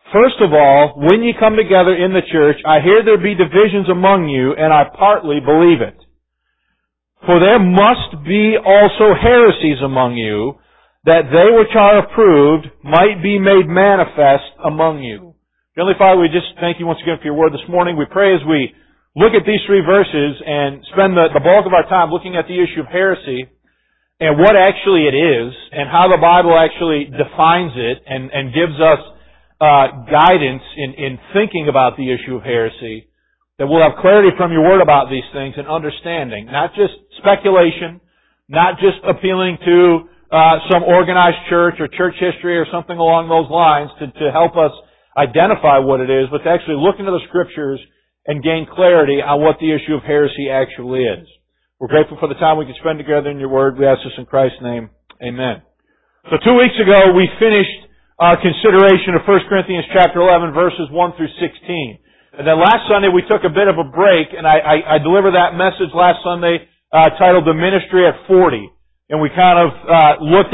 First of all, when ye come together in the church, I hear there be divisions among you, and I partly believe it. For there must be also heresies among you, that they which are approved might be made manifest among you. Heavenly Father, we just thank you once again for your word this morning. We pray as we look at these three verses and spend the bulk of our time looking at the issue of heresy and what actually it is and how the Bible actually defines it and gives us guidance in thinking about the issue of heresy, that we'll have clarity from your word about these things and understanding, not just speculation, not just appealing to some organized church or church history or something along those lines to help us identify what it is, but to actually look into the Scriptures and gain clarity on what the issue of heresy actually is. We're grateful for the time we can spend together in your word. We ask this in Christ's name. Amen. So 2 weeks ago, we finished our consideration of 1 Corinthians chapter 11, verses 1 through 16. And then last Sunday, we took a bit of a break, and I delivered that message last Sunday titled The Ministry at 40. And we kind of looked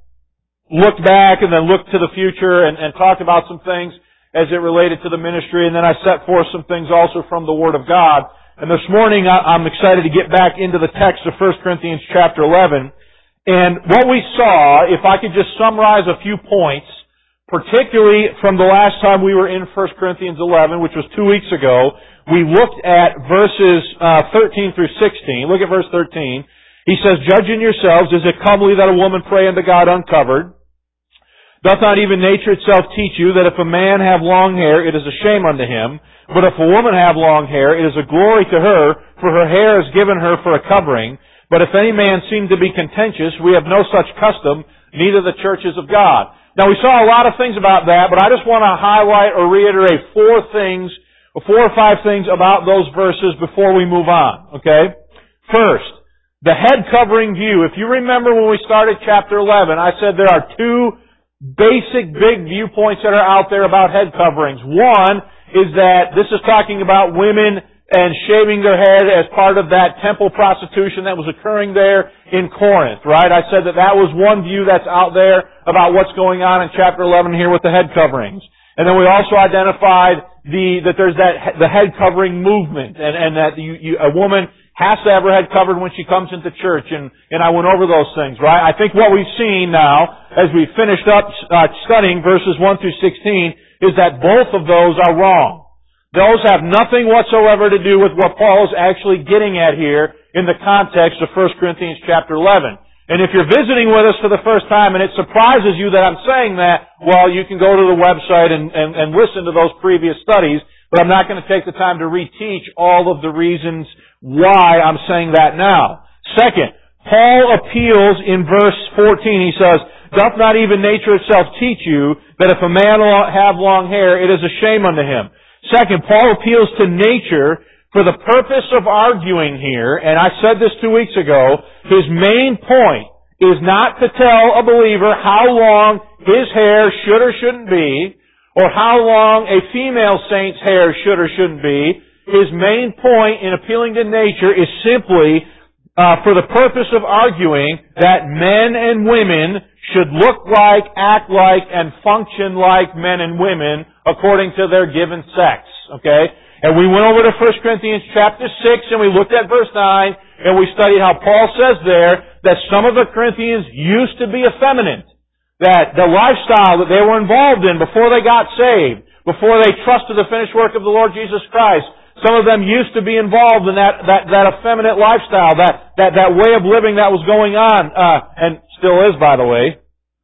back and then looked to the future and talked about some things as it related to the ministry. And then I set forth some things also from the Word of God. And this morning I'm excited to get back into the text of 1 Corinthians chapter 11. And what we saw, if I could just summarize a few points, particularly from the last time we were in 1 Corinthians 11, which was 2 weeks ago, we looked at verses 13 through 16. Look at verse 13. He says, "Judging yourselves, is it comely that a woman pray unto God uncovered? Doth not even nature itself teach you that if a man have long hair, it is a shame unto him? But if a woman have long hair, it is a glory to her, for her hair is given her for a covering. But if any man seem to be contentious, we have no such custom, neither the churches of God." Now we saw a lot of things about that, but I just want to highlight or reiterate four or five things about those verses before we move on, okay? First, the head covering view. If you remember when we started chapter 11, I said there are two basic big viewpoints that are out there about head coverings. One is that this is talking about women and shaving their head as part of that temple prostitution that was occurring there in Corinth, right? I said that was one view that's out there about what's going on in chapter 11 here with the head coverings. And then we also identified that there's the head covering movement and that a woman has to have her head covered when she comes into church, and I went over those things, right? I think what we've seen now, as we finished up studying verses 1 through 16, is that both of those are wrong. Those have nothing whatsoever to do with what Paul is actually getting at here in the context of 1 Corinthians chapter 11. And if you're visiting with us for the first time and it surprises you that I'm saying that, well, you can go to the website and listen to those previous studies, but I'm not going to take the time to reteach all of the reasons why I'm saying that now. Second, Paul appeals in verse 14. He says, "Doth not even nature itself teach you that if a man have long hair, it is a shame unto him?" Second, Paul appeals to nature for the purpose of arguing here, and I said this 2 weeks ago, his main point is not to tell a believer how long his hair should or shouldn't be, or how long a female saint's hair should or shouldn't be. His main point in appealing to nature is simply for the purpose of arguing that men and women should look like, act like, and function like men and women according to their given sex. Okay? And we went over to 1 Corinthians chapter 6 and we looked at verse 9 and we studied how Paul says there that some of the Corinthians used to be effeminate. That the lifestyle that they were involved in before they got saved, before they trusted the finished work of the Lord Jesus Christ, some of them used to be involved in that effeminate lifestyle, that way of living that was going on, and still is, by the way,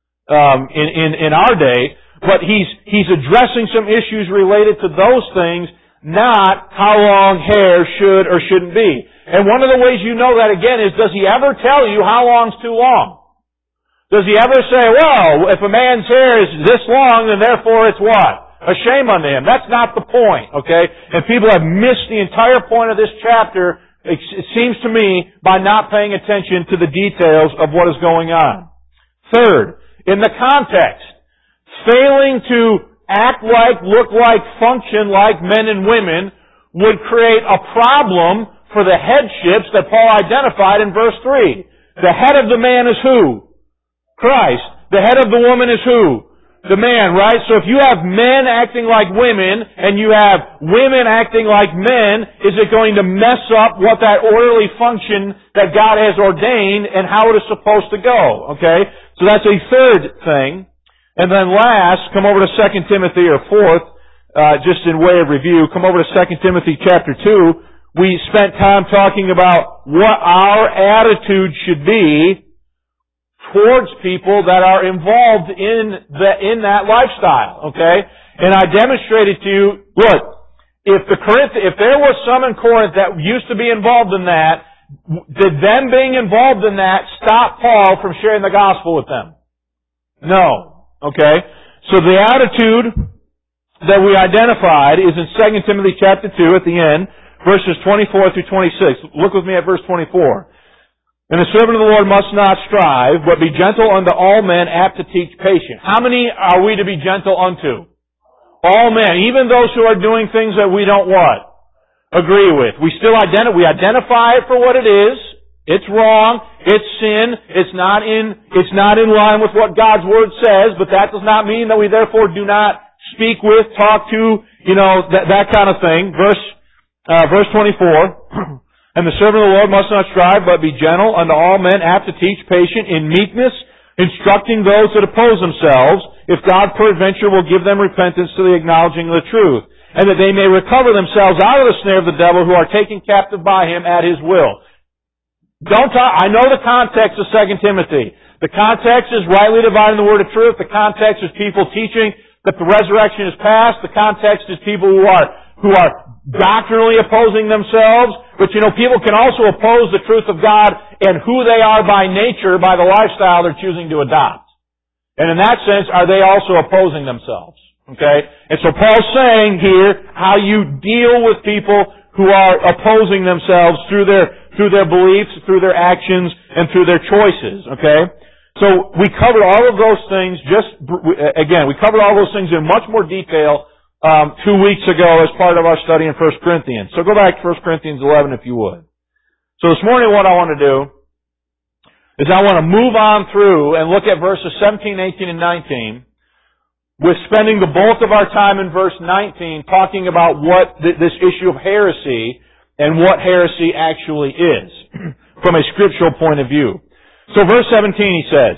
in our day. But he's addressing some issues related to those things, not how long hair should or shouldn't be. And one of the ways you know that again is, does he ever tell you how long's too long? Does he ever say, well, if a man's hair is this long, then therefore it's what? A shame unto him. That's not the point, okay? And people have missed the entire point of this chapter, it seems to me, by not paying attention to the details of what is going on. Third, in the context, failing to act like, look like, function like men and women would create a problem for the headships that Paul identified in verse 3. The head of the man is who? Christ. The head of the woman is who? the man, right? So if you have men acting like women and you have women acting like men, is it going to mess up what that orderly function that God has ordained and how it is supposed to go? Okay? So that's a third thing. And then last, come over to 2 Timothy, or fourth, just in way of review, come over to 2 Timothy chapter 2. We spent time talking about what our attitude should be towards people that are involved in that lifestyle, okay? And I demonstrated to you, look, if there was some in Corinth that used to be involved in that, did them being involved in that stop Paul from sharing the gospel with them? No. Okay? So the attitude that we identified is in 2 Timothy chapter 2 at the end, verses 24 through 26. Look with me at verse 24. And the servant of the Lord must not strive, but be gentle unto all men, apt to teach patience. How many are we to be gentle unto? All men, even those who are doing things that we don't what? Agree with. We still identify it for what it is. It's wrong. It's sin. It's not in line with what God's Word says, but that does not mean that we therefore do not speak with, talk to, that kind of thing. Verse 24. And the servant of the Lord must not strive, but be gentle unto all men, apt to teach, patient, in meekness, instructing those that oppose themselves, if God peradventure will give them repentance to the acknowledging of the truth, and that they may recover themselves out of the snare of the devil, who are taken captive by him at his will. I know the context of 2 Timothy. The context is rightly dividing the word of truth. The context is people teaching that the resurrection is past. The context is people who are doctrinally opposing themselves. But people can also oppose the truth of God and who they are by nature by the lifestyle they're choosing to adopt. And in that sense, are they also opposing themselves? Okay? And so Paul's saying here how you deal with people who are opposing themselves through their beliefs, through their actions, and through their choices. Okay? So we covered all of those things we covered all those things in much more detail 2 weeks ago as part of our study in 1 Corinthians. So go back to 1 Corinthians 11 if you would. So this morning what I want to do is I want to move on through and look at verses 17, 18, and 19, with spending the bulk of our time in verse 19 talking about what this issue of heresy and what heresy actually is from a scriptural point of view. So verse 17 he says,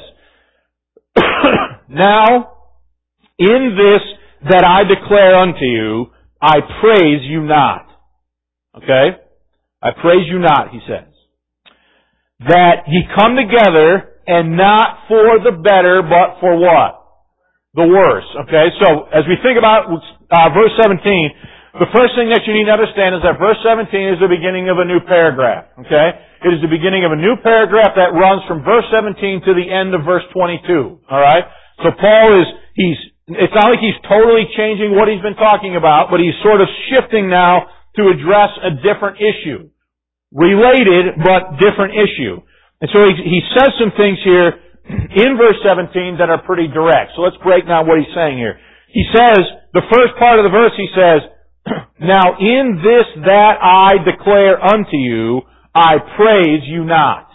Now, in this that I declare unto you, I praise you not. Okay? I praise you not, he says. That ye come together, and not for the better, but for what? The worse. Okay? So, as we think about verse 17, the first thing that you need to understand is that verse 17 is the beginning of a new paragraph. Okay? It is the beginning of a new paragraph that runs from verse 17 to the end of verse 22. Alright? So Paul it's not like he's totally changing what he's been talking about, but he's sort of shifting now to address a different issue. Related, but different issue. And so he says some things here in verse 17 that are pretty direct. So let's break down what he's saying here. He says, the first part of the verse he says, Now in this that I declare unto you, I praise you not.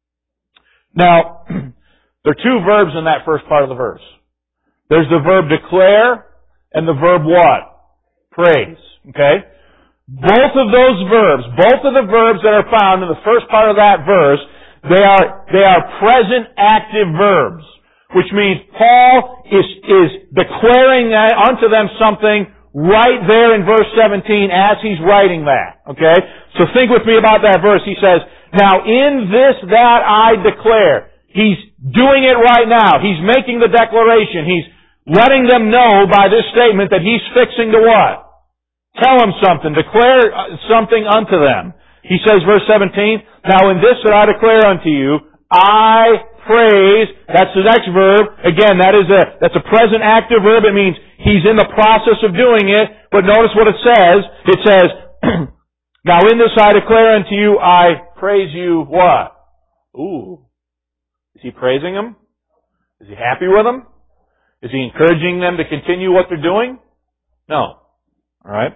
Now, there are two verbs in that first part of the verse. There's the verb declare and the verb what? Praise. Okay? Both of the verbs that are found in the first part of that verse, they are present active verbs, which means Paul is declaring unto them something right there in verse 17 as he's writing that. Okay? So think with me about that verse. He says, Now in this that I declare. He's doing it right now. He's making the declaration. He's letting them know by this statement that he's fixing to what? Tell them something. Declare something unto them. He says, verse 17, Now in this that I declare unto you, I praise. That's the next verb. Again, that's a present active verb. It means he's in the process of doing it. But notice what it says. It says, Now in this I declare unto you, I praise you what? Ooh. Is he praising them? Is he happy with them? Is he encouraging them to continue what they're doing? No. Alright?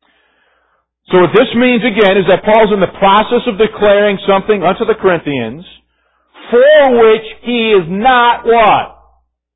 So what this means again is that Paul's in the process of declaring something unto the Corinthians for which he is not what?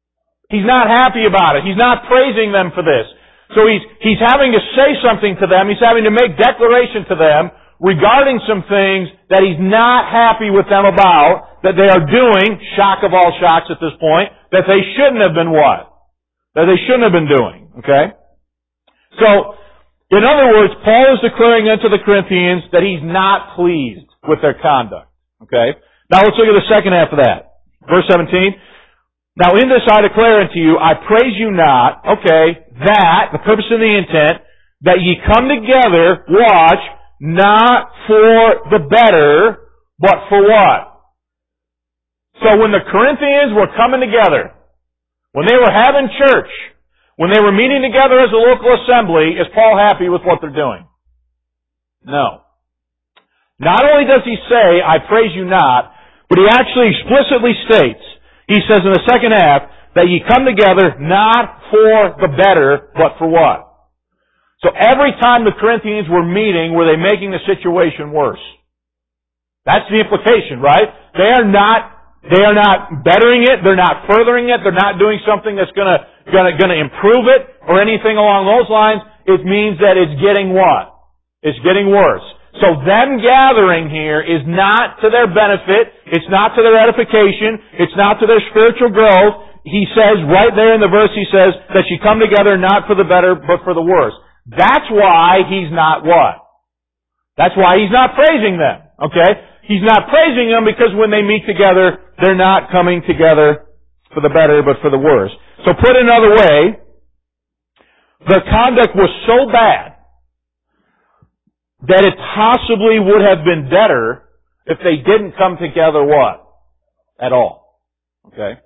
He's not happy about it. He's not praising them for this. So he's having to say something to them. He's having to make declaration to them regarding some things that he's not happy with them about, that they are doing, shock of all shocks at this point, that they shouldn't have been what? That they shouldn't have been doing. Okay? So, in other words, Paul is declaring unto the Corinthians that he's not pleased with their conduct. Okay? Now let's look at the second half of that. Verse 17. Now in this I declare unto you, I praise you not, okay, that, the purpose and the intent, that ye come together, watch, not for the better, but for what? So when the Corinthians were coming together, when they were having church, when they were meeting together as a local assembly, is Paul happy with what they're doing? No. Not only does he say, I praise you not, but he actually explicitly states, he says in the second half, that ye come together not for the better, but for what? So every time the Corinthians were meeting, were they making the situation worse? That's the implication, right? They are not bettering it, they're not furthering it, they're not doing something that's gonna improve it, or anything along those lines. It means that it's getting what? It's getting worse. So them gathering here is not to their benefit, it's not to their edification, it's not to their spiritual growth. He says, right there in the verse, he says, that you come together not for the better, but for the worse. That's why he's not what? That's why he's not praising them, okay? He's not praising them because when they meet together, they're not coming together for the better, but for the worse. So put another way, their conduct was so bad that it possibly would have been better if they didn't come together what? At all. Okay?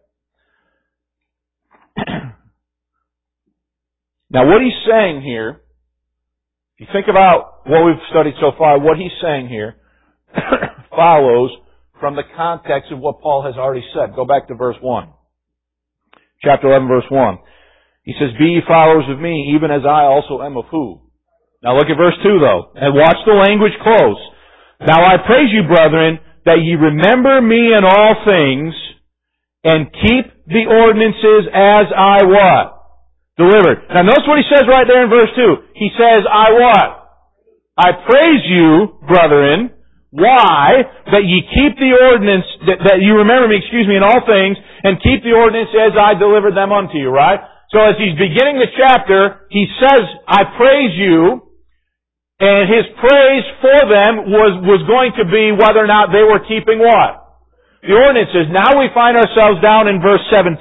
Now what he's saying here, if you think about what we've studied so far, what he's saying here follows from the context of what Paul has already said. Go back to verse 1. Chapter 11, verse 1. He says, Be ye followers of me, even as I also am of who? Now look at verse 2 though, and watch the language close. Now I praise you, brethren, that ye remember me in all things, and keep the ordinances as I what? Delivered. Now notice what he says right there in verse 2. He says, I what? I praise you, brethren. Why? That ye keep the ordinance, that you remember me, in all things, and keep the ordinance as I delivered them unto you, right? So as he's beginning the chapter, he says, I praise you, and his praise for them was going to be whether or not they were keeping what? The ordinances. Now we find ourselves down in verse 17,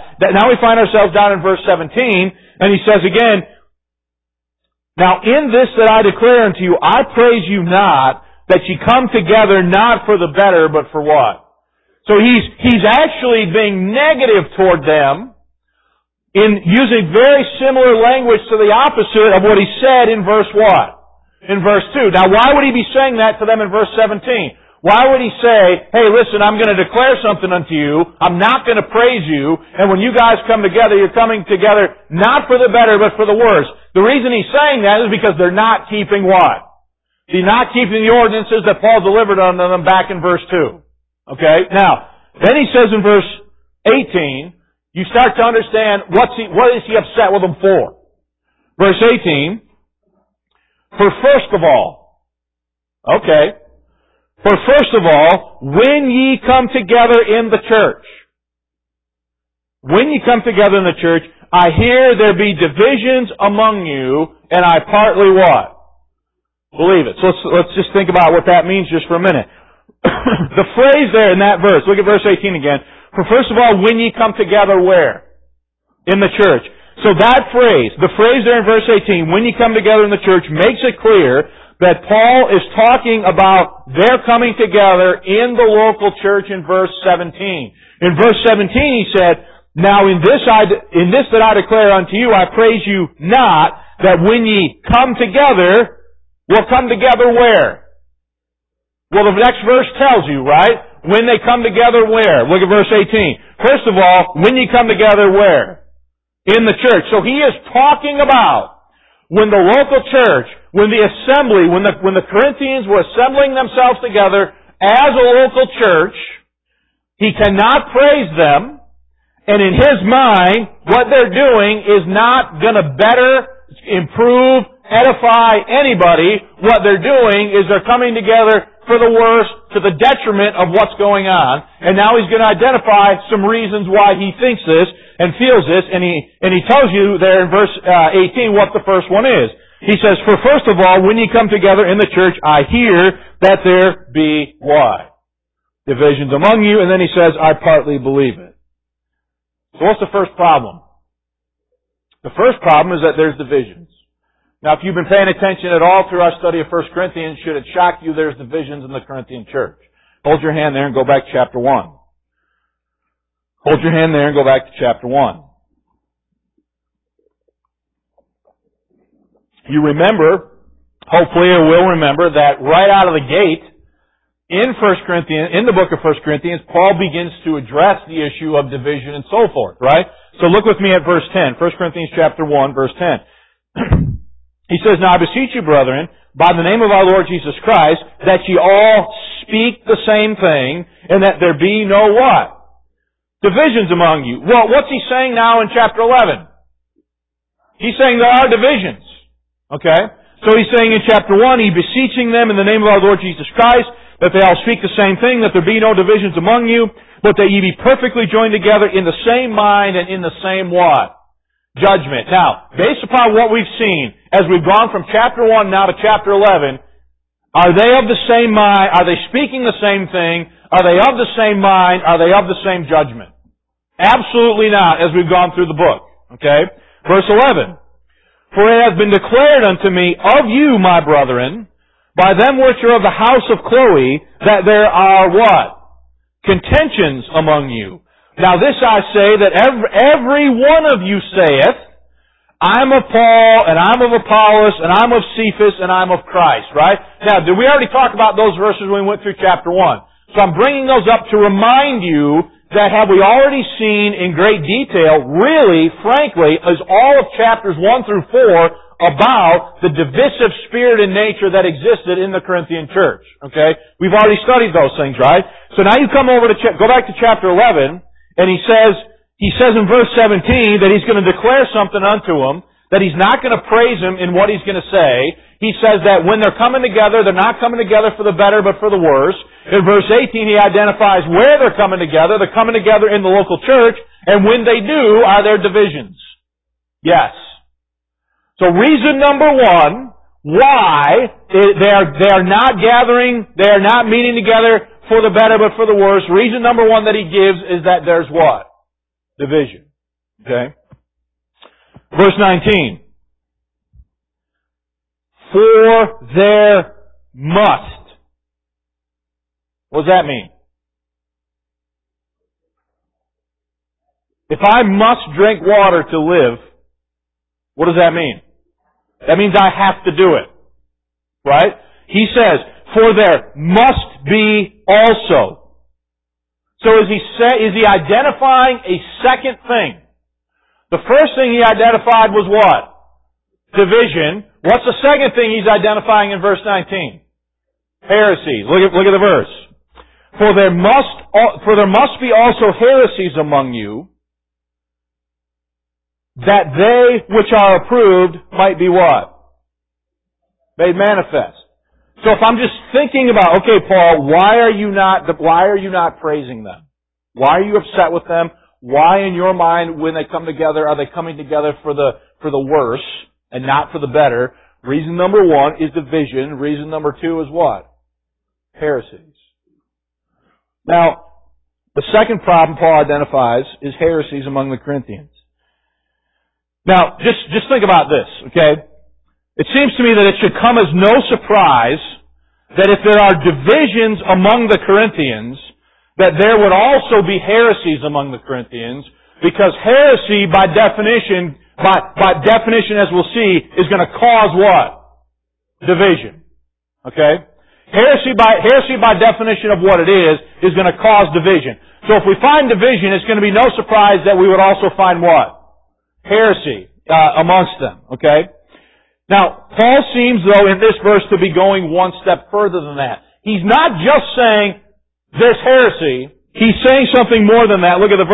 and he says again, Now in this that I declare unto you, I praise you not, that ye come together not for the better, but for what? So he's actually being negative toward them, in using very similar language to the opposite of what he said in verse what? In verse 2. Now why would he be saying that to them in verse 17? Why would he say, hey listen, I'm going to declare something unto you, I'm not going to praise you, and when you guys come together, you're coming together not for the better, but for the worse. The reason he's saying that is because they're not keeping what? They're not keeping the ordinances that Paul delivered unto them back in verse 2. Okay? Now, then he says in verse 18, you start to understand what is he upset with them for. Verse 18, For first of all, when ye come together in the church, I hear there be divisions among you, and I partly what? Believe it. So let's just think about what that means just for a minute. The phrase there in that verse, look at verse 18 again. For first of all, when ye come together where? In the church. So that phrase, the phrase there in verse 18, when ye come together in the church, makes it clear that Paul is talking about their coming together in the local church in verse 17. In verse 17 he said, Now in this that I declare unto you, I praise you not, that when ye come together, we'll come together where? Well, the next verse tells you, right? When they come together where? Look at verse 18. First of all, when you come together where? In the church. So he is talking about when the local church, when the assembly, when the Corinthians were assembling themselves together as a local church, he cannot praise them, And in his mind, what they're doing is not going to better, improve, edify anybody. What they're doing is they're coming together for the worse, to the detriment of what's going on. And now he's going to identify some reasons why he thinks this and feels this, and he tells you there in verse 18 what the first one is. He says, "For first of all, when you come together in the church, I hear that there be" what? "Divisions among you," and then he says, "I partly believe it." So what's the first problem? The first problem is that there's divisions. Now, if you've been paying attention at all through our study of 1 Corinthians, should it shock you there's divisions in the Corinthian church? Hold your hand there and go back to chapter 1. Hold your hand there and go back to chapter 1. You remember, hopefully or will remember, that right out of the gate, in the book of 1 Corinthians, Paul begins to address the issue of division and so forth, right? So look with me at verse 10. 1 Corinthians chapter 1, verse 10. He says, "Now I beseech you, brethren, by the name of our Lord Jesus Christ, that ye all speak the same thing, and that there be no" what? "Divisions among you." Well, what's he saying now in chapter 11? He's saying there are divisions. Okay? So he's saying in chapter 1, he beseeching them in the name of our Lord Jesus Christ, that they all speak the same thing, that there be no divisions among you, but that ye be perfectly joined together in the same mind and in the same what? Judgment. Now, based upon what we've seen, as we've gone from chapter 1 now to chapter 11, are they of the same mind? Are they speaking the same thing? Are they of the same mind? Are they of the same judgment? Absolutely not, as we've gone through the book. Okay? Verse 11. "For it has been declared unto me of you, my brethren, by them which are of the house of Chloe, that there are" what? "Contentions among you. Now this I say, that every one of you saith, I'm of Paul, and I'm of Apollos, and I'm of Cephas, and I'm of Christ," right? Now, did we already talk about those verses when we went through chapter 1? So I'm bringing those up to remind you that have we already seen in great detail, really, frankly, is all of chapters 1 through 4 about the divisive spirit and nature that existed in the Corinthian church. Okay? We've already studied those things, right? So now you come over to, go back to chapter 11, and he says in verse 17 that he's going to declare something unto them, that he's not going to praise him in what he's going to say. He says that when they're coming together, they're not coming together for the better, but for the worse. In verse 18, he identifies where they're coming together. They're coming together in the local church, and when they do, are there divisions? Yes. So reason number one, why they are not gathering, they are not meeting together for the better, but for the worse. Reason number one that he gives is that there's what? Division. Okay? Verse 19. "For there must." What does that mean? If I must drink water to live, what does that mean? That means I have to do it. Right? He says, "For there must be also." So is he identifying a second thing? The first thing he identified was what? Division. What's the second thing he's identifying in verse 19? Heresies. Look at the verse. For there must be also heresies among you, that they which are approved might be what? Made manifest. So if I'm just thinking about, okay, Paul, why are you not praising them? Why are you upset with them? Why in your mind, when they come together, are they coming together for the worse and not for the better? Reason number one is division. Reason number two is what? Heresies. Now, the second problem Paul identifies is heresies among the Corinthians. Now, just think about this, okay? It seems to me that it should come as no surprise that if there are divisions among the Corinthians, that there would also be heresies among the Corinthians, because heresy by definition as we'll see, is going to cause what? Division. Okay? Heresy by definition of what it is going to cause division. So if we find division, it's going to be no surprise that we would also find what? Heresy amongst them. Okay? Now, Paul seems, though, in this verse to be going one step further than that. He's not just saying, there's heresy. He's saying something more than that. Look at the verse.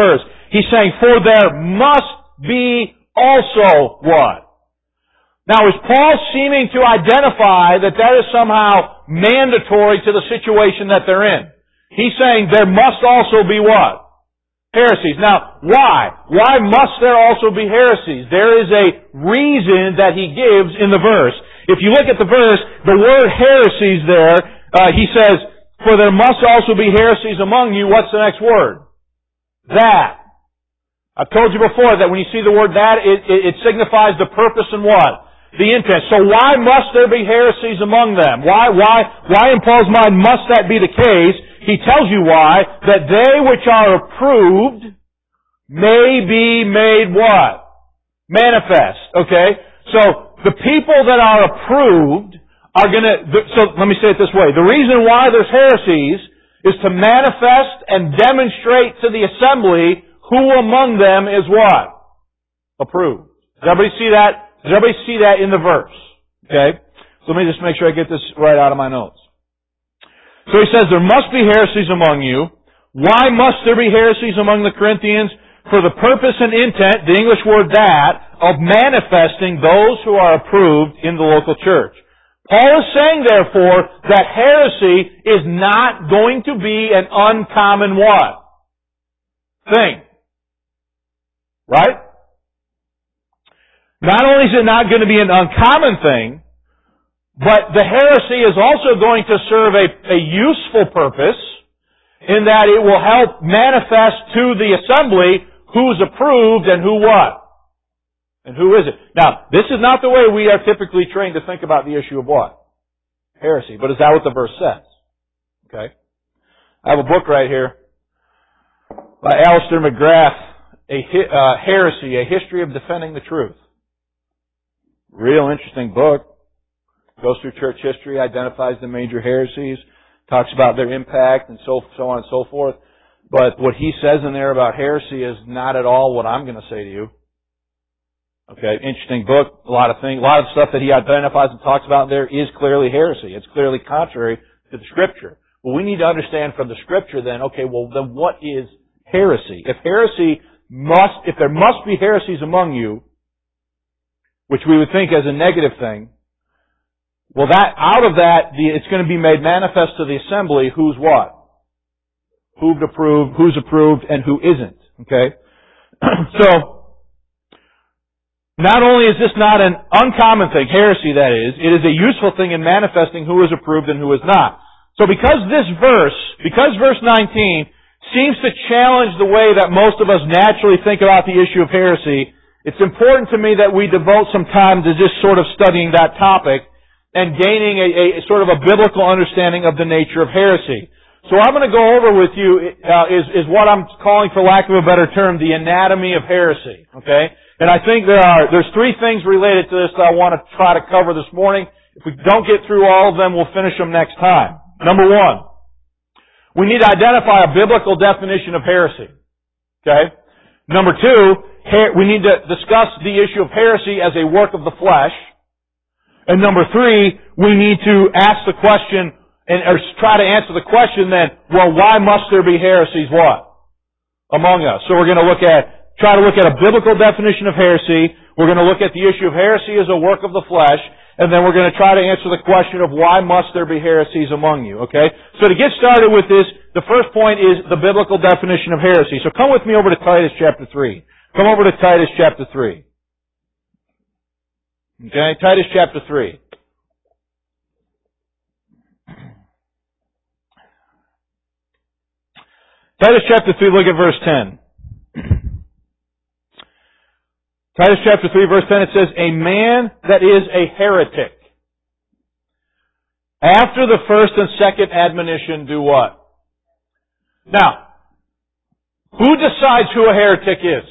He's saying, for there must be also what? Now, is Paul seeming to identify that is somehow mandatory to the situation that they're in? He's saying there must also be what? Heresies. Now, why? Why must there also be heresies? There is a reason that he gives in the verse. If you look at the verse, the word heresies there, he says, for there must also be heresies among you. What's the next word? That. I've told you before that when you see the word that, it signifies the purpose and what? The intent. So why must there be heresies among them? Why in Paul's mind must that be the case? He tells you why. That they which are approved may be made what? Manifest. Okay? So the people that are approved are so let me say it this way. The reason why there's heresies is to manifest and demonstrate to the assembly who among them is what? Approved. Does everybody see that? Does everybody see that in the verse? Okay? So let me just make sure I get this right out of my notes. So he says, there must be heresies among you. Why must there be heresies among the Corinthians? For the purpose and intent, the English word that, of manifesting those who are approved in the local church. Paul is saying, therefore, that heresy is not going to be an uncommon what? Thing. Right? Not only is it not going to be an uncommon thing, but the heresy is also going to serve a useful purpose in that it will help manifest to the assembly who's approved and who what? And who isn't. Now, this is not the way we are typically trained to think about the issue of what? Heresy. But is that what the verse says? Okay. I have a book right here by Alistair McGrath, Heresy, A History of Defending the Truth. Real interesting book. Goes through church history, identifies the major heresies, talks about their impact, and so on and so forth. But what he says in there about heresy is not at all what I'm going to say to you. Okay, interesting book. A lot of stuff that he identifies and talks about there is clearly heresy. It's clearly contrary to the Scripture. Well, we need to understand from the Scripture then, okay, well then what is heresy? If there must be heresies among you, which we would think as a negative thing, well, out of that, it's going to be made manifest to the assembly who's what? Who's approved, and who isn't. Okay? So, not only is this not an uncommon thing, heresy that is, it is a useful thing in manifesting who is approved and who is not. So because verse 19 seems to challenge the way that most of us naturally think about the issue of heresy, it's important to me that we devote some time to just sort of studying that topic and gaining a sort of a biblical understanding of the nature of heresy. So what I'm going to go over with you is what I'm calling, for lack of a better term, the anatomy of heresy. Okay? And I think there's three things related to this that I want to try to cover this morning. If we don't get through all of them, we'll finish them next time. Number one, we need to identify a biblical definition of heresy. Okay? Number two, we need to discuss the issue of heresy as a work of the flesh. And number three, we need to ask the question, or try to answer the question then, well, why must there be heresies what? Among us. So we're going to try to look at a biblical definition of heresy. We're going to look at the issue of heresy as a work of the flesh. And then we're going to try to answer the question of why must there be heresies among you. Okay? So to get started with this, the first point is the biblical definition of heresy. So come with me over to Titus chapter 3. Come over to Titus chapter 3. Okay, Titus chapter 3. Titus chapter 3, look at verse 10. Titus chapter 3, verse 10, it says, a man that is a heretic, after the first and second admonition, do what? Now, who decides who a heretic is?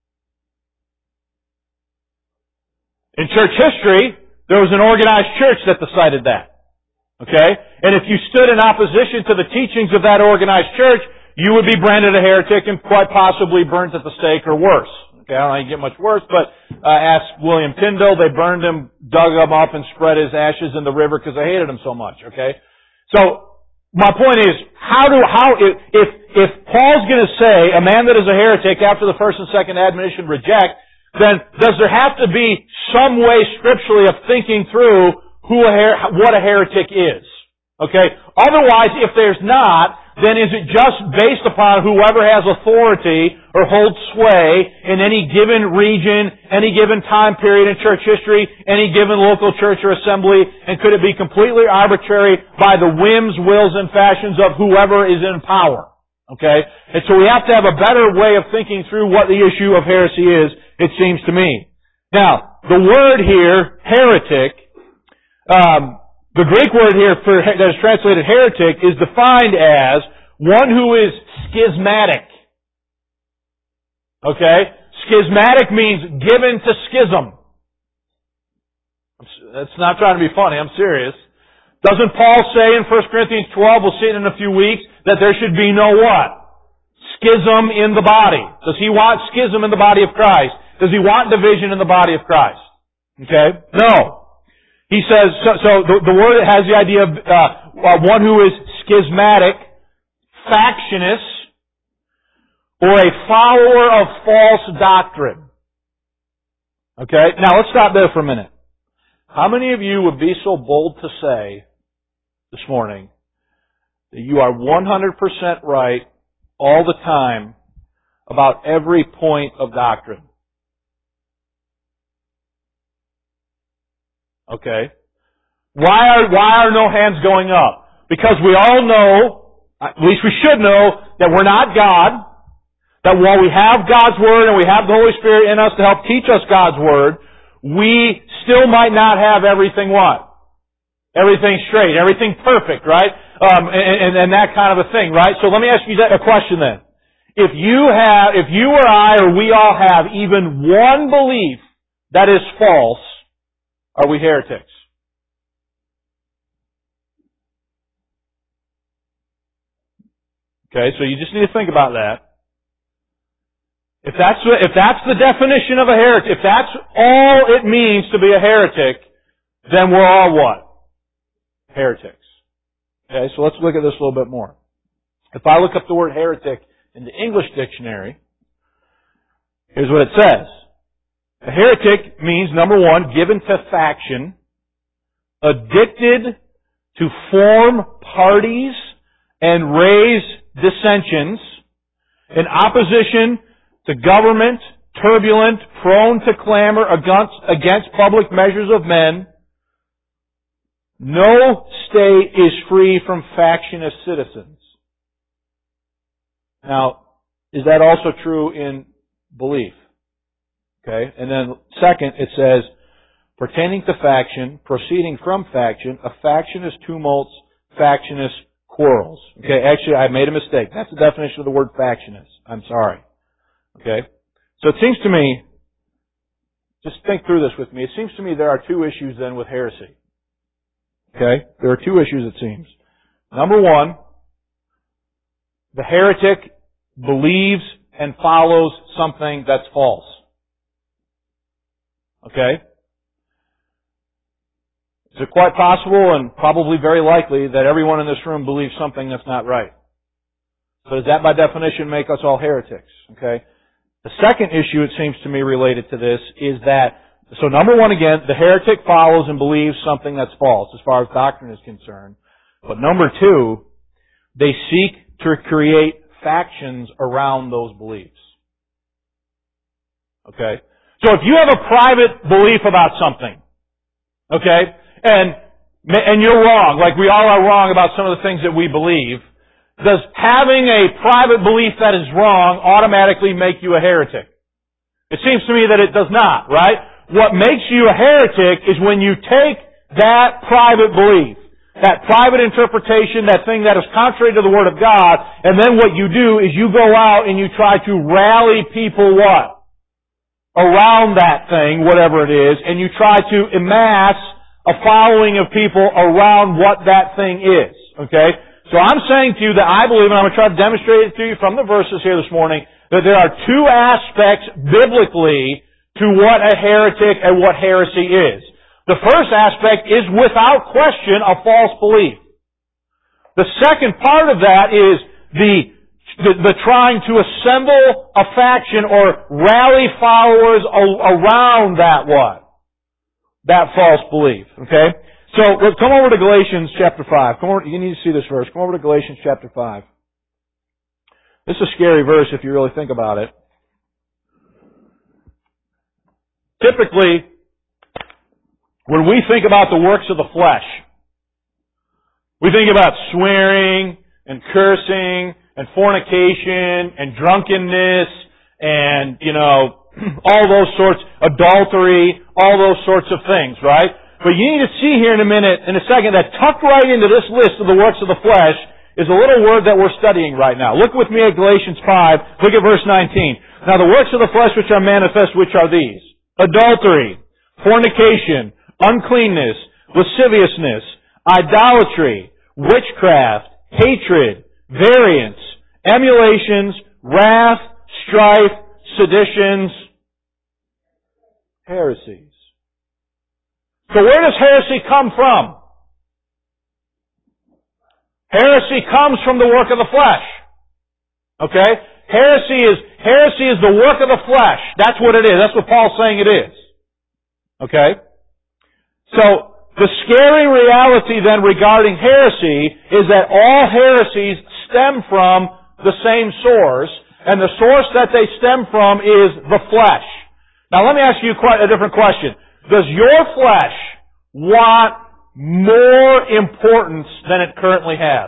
In church history, there was an organized church that decided that. Okay? And if you stood in opposition to the teachings of that organized church, you would be branded a heretic and quite possibly burnt at the stake or worse. Okay, I don't know how you get much worse, but ask William Tyndale. They burned him, dug him up, and spread his ashes in the river because they hated him so much. Okay? So, my point is, if Paul's going to say a man that is a heretic after the first and second admonition reject, then does there have to be some way scripturally of thinking through what a heretic is? Okay? Otherwise, if there's not, then is it just based upon whoever has authority or holds sway in any given region, any given time period in church history, any given local church or assembly, and could it be completely arbitrary by the whims, wills, and fashions of whoever is in power? Okay? And so we have to have a better way of thinking through what the issue of heresy is, it seems to me. Now, the word here, heretic, the Greek word here that is translated heretic is defined as one who is schismatic. Okay? Schismatic means given to schism. That's not trying to be funny, I'm serious. Doesn't Paul say in 1 Corinthians 12, we'll see it in a few weeks, that there should be no what? Schism in the body. Does he want schism in the body of Christ? Does he want division in the body of Christ? Okay? No. He says, the word has the idea of one who is schismatic, factious, or a follower of false doctrine. Okay? Now let's stop there for a minute. How many of you would be so bold to say this morning that you are 100% right all the time about every point of doctrine? Okay. Why are no hands going up? Because we all know, at least we should know, that we're not God, that while we have God's Word and we have the Holy Spirit in us to help teach us God's Word, we still might not have everything what? Everything straight, everything perfect, right? And that kind of a thing, right? So let me ask you a question then. If you or I or we all have even one belief that is false, are we heretics? Okay, so you just need to think about that. If that's the definition of a heretic, if that's all it means to be a heretic, then we're all what? Heretics. Okay, so let's look at this a little bit more. If I look up the word heretic in the English dictionary, here's what it says. A heretic means, number one, given to faction, addicted to form parties and raise dissensions, in opposition to government, turbulent, prone to clamor against public measures of men. No state is free from factious citizens. Now, is that also true in belief? Okay, and then second, it says, pertaining to faction, proceeding from faction, a factious tumults, factious quarrels. Okay, actually, I made a mistake. That's the definition of the word factious. I'm sorry. Okay, so it seems to me, just think through this with me, it seems to me there are two issues then with heresy. Okay, there are two issues it seems. Number one, the heretic believes and follows something that's false. Okay? Is it quite possible and probably very likely that everyone in this room believes something that's not right? So does that by definition make us all heretics? Okay? The second issue, it seems to me, related to this is that, so number one again, the heretic follows and believes something that's false as far as doctrine is concerned. But number two, they seek to create factions around those beliefs. Okay? So if you have a private belief about something, okay, and you're wrong, like we all are wrong about some of the things that we believe, does having a private belief that is wrong automatically make you a heretic? It seems to me that it does not, right? What makes you a heretic is when you take that private belief, that private interpretation, that thing that is contrary to the Word of God, and then what you do is you go out and you try to rally people what? Around that thing, whatever it is, and you try to amass a following of people around what that thing is. Okay? So I'm saying to you that I believe, and I'm going to try to demonstrate it to you from the verses here this morning, that there are two aspects biblically to what a heretic and what heresy is. The first aspect is without question a false belief. the second part of that is the trying to assemble a faction or rally followers around that what? That false belief. Okay? So let's come over to Galatians chapter 5. Come over, you need to see this verse. Come over to Galatians chapter 5. This is a scary verse if you really think about it. Typically, when we think about the works of the flesh, we think about swearing and cursing and fornication and drunkenness and, all those sorts, adultery, all those sorts of things, right? But you need to see here in a second, that tucked right into this list of the works of the flesh is a little word that we're studying right now. Look with me at Galatians 5. Look at verse 19. Now the works of the flesh which are manifest, which are these? Adultery, fornication, uncleanness, lasciviousness, idolatry, witchcraft, hatred, variance, emulations, wrath, strife, seditions, heresies. So where does heresy come from? Heresy comes from the work of the flesh. Okay? Heresy is the work of the flesh. That's what it is. That's what Paul's saying it is. Okay? So, the scary reality then regarding heresy is that all heresies stem from the same source, and the source that they stem from is the flesh. Now let me ask you a different question. Does your flesh want more importance than it currently has?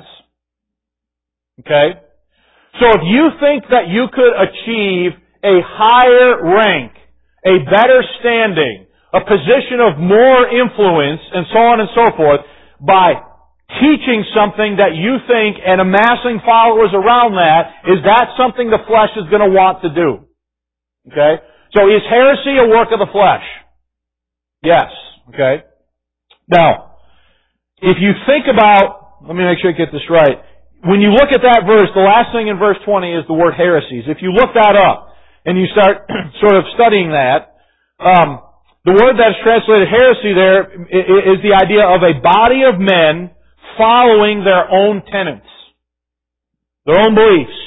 Okay? So if you think that you could achieve a higher rank, a better standing, a position of more influence, and so on and so forth, by teaching something that you think and amassing followers around that, is that something the flesh is going to want to do? Okay? So is heresy a work of the flesh? Yes. Okay? Now, if you think about, let me make sure I get this right. When you look at that verse, the last thing in verse 20 is the word heresies. If you look that up and you start sort of studying that, the word that's translated heresy there is the idea of a body of men following their own tenets, their own beliefs,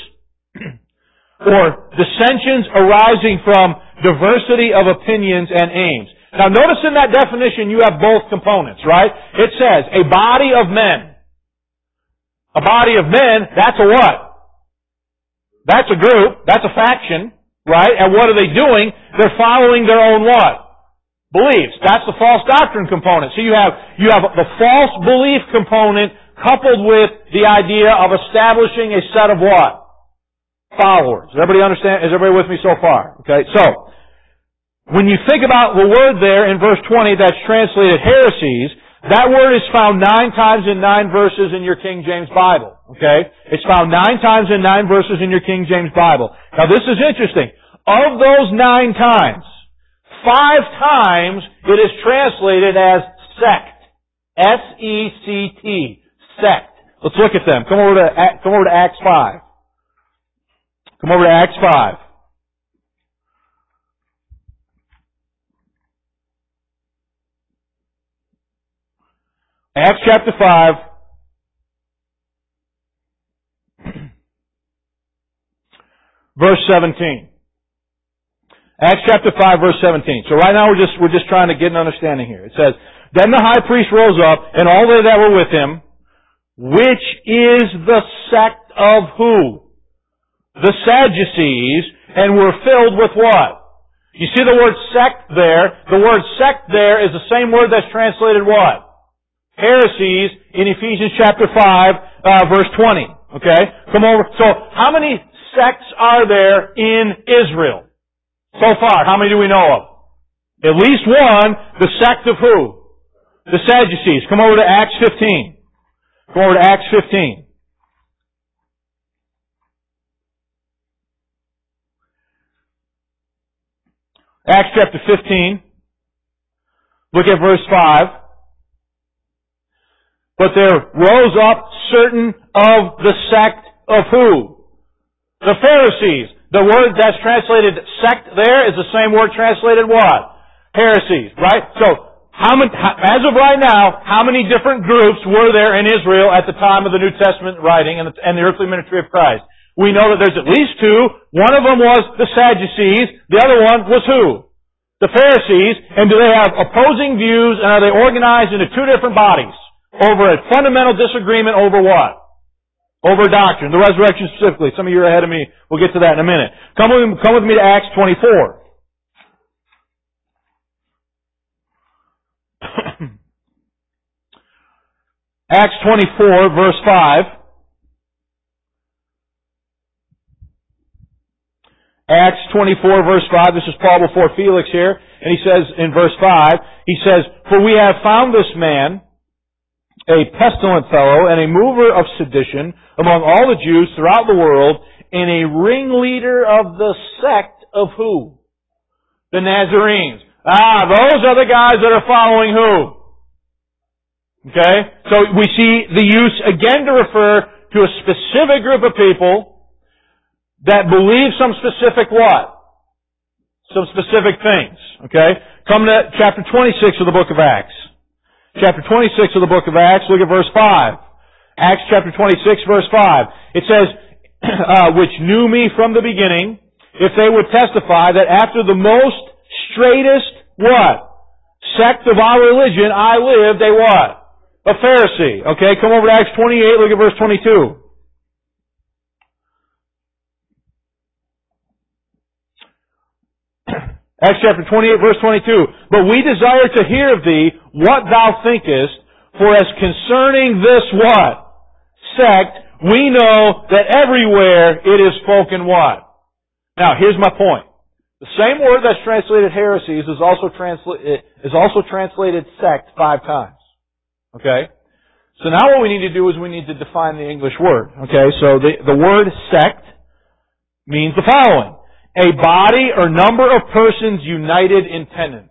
or dissensions arising from diversity of opinions and aims. Now notice in that definition you have both components, right? It says a body of men. A body of men, that's a what? That's a group, that's a faction, right? And what are they doing? They're following their own what? Beliefs. That's the false doctrine component. So you have the false belief component coupled with the idea of establishing a set of what? Followers. Does everybody understand? Is everybody with me so far? Okay, so when you think about the word there in verse 20 that's translated heresies, that word is found 9 times in 9 verses in your King James Bible. Okay? It's found 9 times in 9 verses in your King James Bible. Now this is interesting. Of those 9 times, 5 times it is translated as sect. S-E-C-T. Sect. Let's look at them. Come over to Acts 5. Come over to Acts 5. Acts chapter 5. Verse 17. Acts chapter 5 verse 17. So right now we're just trying to get an understanding here. It says, Then the high priest rose up, and all they that were with him, which is the sect of who? The Sadducees, and were filled with what? You see the word sect there? The word sect there is the same word that's translated what? Heresies in Ephesians chapter 5, verse 20. Okay? Come over. So, how many sects are there in Israel? So far, how many do we know of? At least one, the sect of who? The Sadducees. Come over to Acts 15. Come over to Acts 15. Acts chapter 15. Look at verse 5. But there rose up certain of the sect of who? The Pharisees. The word that's translated sect there is the same word translated what? Heresies, right? So, As of right now, how many different groups were there in Israel at the time of the New Testament writing and the earthly ministry of Christ? We know that there's at least two. One of them was the Sadducees. The other one was who? The Pharisees. And do they have opposing views, and are they organized into two different bodies over a fundamental disagreement over what? Over doctrine. The resurrection specifically. Some of you are ahead of me. We'll get to that in a minute. Come with me to Acts 24. Acts 24, verse 5. Acts 24, verse 5. This is Paul before Felix here. And he says in verse 5, he says, "For we have found this man, a pestilent fellow, and a mover of sedition among all the Jews throughout the world, and a ringleader of the sect of who? The Nazarenes." Those are the guys that are following who? Okay? So we see the use again to refer to a specific group of people that believe some specific what? Some specific things. Okay? Come to chapter 26 of the book of Acts. Chapter 26 of the book of Acts, look at verse 5. Acts chapter 26, verse 5. It says, "Which knew me from the beginning, if they would testify that after the most straightest, what? Sect of our religion I lived a what? A Pharisee." Okay, come over to Acts 28, look at verse 22. Acts chapter 28, verse 22. "But we desire to hear of thee what thou thinkest, for as concerning this what? Sect, we know that everywhere it is spoken what?" Now, here's my point. The same word that's translated heresies is also translated sect 5 times. Okay? So now what we need to do is we need to define the English word. Okay? So the word sect means the following: a body or number of persons united in tenets.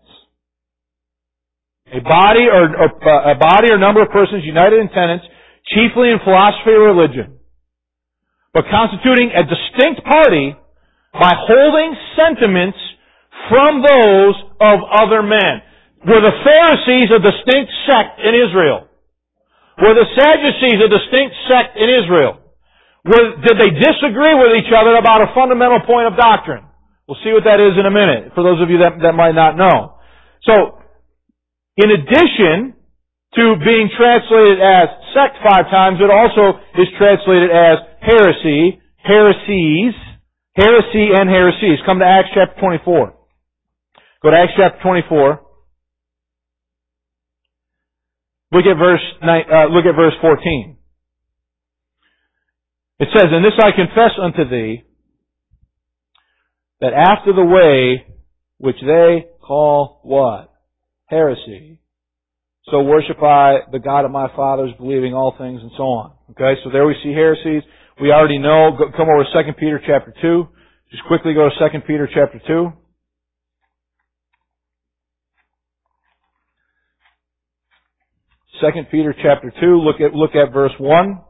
A body or number of persons united in tenets, chiefly in philosophy or religion, but constituting a distinct party by holding sentiments from those of other men. Were the Pharisees a distinct sect in Israel? Were the Sadducees a distinct sect in Israel? Did they disagree with each other about a fundamental point of doctrine? We'll see what that is in a minute, for those of you that might not know. So, in addition to being translated as sect 5 times, it also is translated as heresy, heresies, heresy and heresies. Come to Acts chapter 24. Go to Acts chapter 24. Look at verse 14. It says, "And this I confess unto thee, that after the way which they call" what? Heresy. "So worship I the God of my fathers, believing all things," and so on. Okay, so there we see heresies. We already know. Come over to 2 Peter chapter 2. Just quickly go to 2 Peter chapter 2. Second Peter chapter 2, look at verse 1.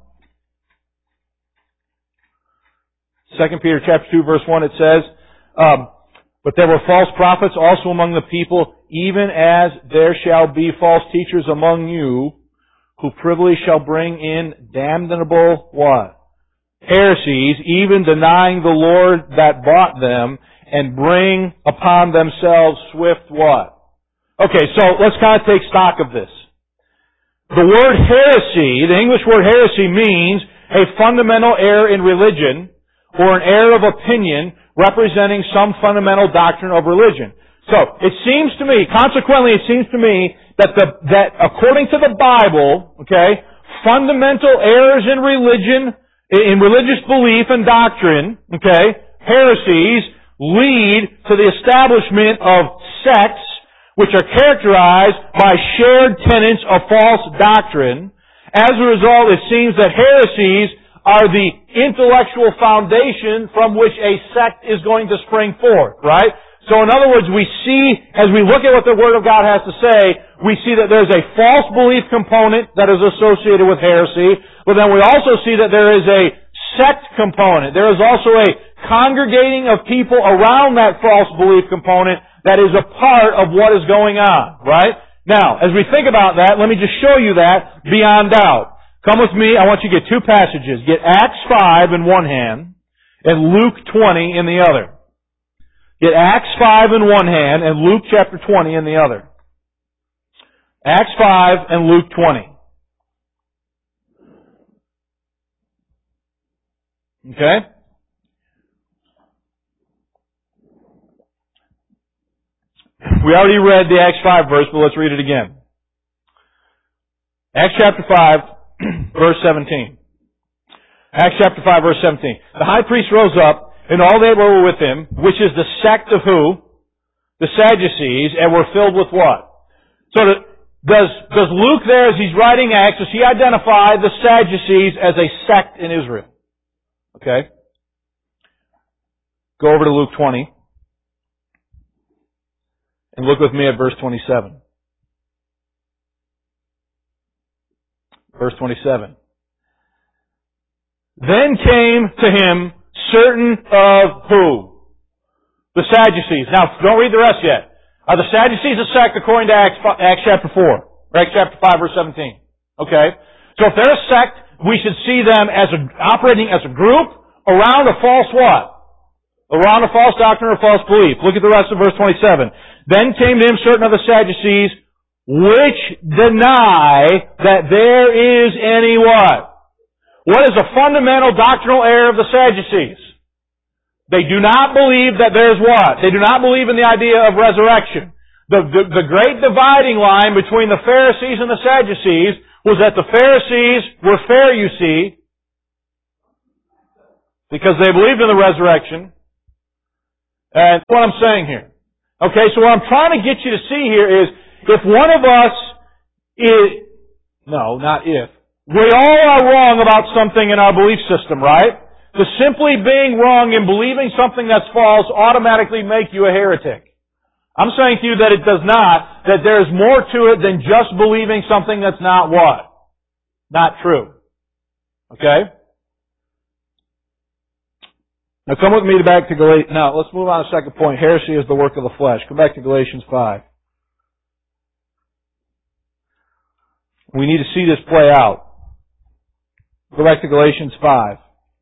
2 Peter chapter 2, verse 1, it says, "But there were false prophets also among the people, even as there shall be false teachers among you, who privily shall bring in damnable" what? "Heresies, even denying the Lord that bought them, and bring upon themselves swift" what? Okay, so let's kind of take stock of this. The word heresy, the English word heresy, means a fundamental error in religion, or an error of opinion representing some fundamental doctrine of religion. So, it seems to me that according to the Bible, okay, fundamental errors in religion, in religious belief and doctrine, okay, heresies, lead to the establishment of sects, which are characterized by shared tenets of false doctrine. As a result, it seems that heresies are the intellectual foundation from which a sect is going to spring forth, right? So in other words, we see, as we look at what the Word of God has to say, we see that there's a false belief component that is associated with heresy, but then we also see that there is a sect component. There is also a congregating of people around that false belief component that is a part of what is going on, right? Now, as we think about that, let me just show you that beyond doubt. Come with me. I want you to get two passages. Get Acts 5 in one hand and Luke 20 in the other. Get Acts 5 in one hand and Luke chapter 20 in the other. Acts 5 and Luke 20. Okay? We already read the Acts 5 verse, but let's read it again. Acts chapter 5, verse 17. Acts chapter 5, verse 17. The high priest rose up, and all they were with him, which is the sect of who? The Sadducees, and were filled with what? So does Luke there, as he's writing Acts, does he identify the Sadducees as a sect in Israel? Okay. Go over to Luke 20. And look with me at verse 27. Verse 27. Then came to him certain of who? The Sadducees. Now, don't read the rest yet. Are the Sadducees a sect according to Acts chapter 4? Or Acts chapter 5 verse 17? Okay. So if they're a sect, we should see them as operating as a group around a false what? Around a false doctrine or false belief. Look at the rest of verse 27. Then came to him certain of the Sadducees, which deny that there is any what? What is a fundamental doctrinal error of the Sadducees? They do not believe that there's what? They do not believe in the idea of resurrection. The great dividing line between the Pharisees and the Sadducees was that the Pharisees were fair, you see, because they believed in the resurrection. And that's what I'm saying here. Okay, so what I'm trying to get you to see here is, if one of us is, no, not if, we all are wrong about something in our belief system, right? So simply being wrong and believing something that's false automatically make you a heretic. I'm saying to you that it does not, that there's more to it than just believing something that's not what? Not true. Okay? Now come with me back to Galatians. Now let's move on to the second point. Heresy is the work of the flesh. Come back to Galatians 5. We need to see this play out. Go back to Galatians 5.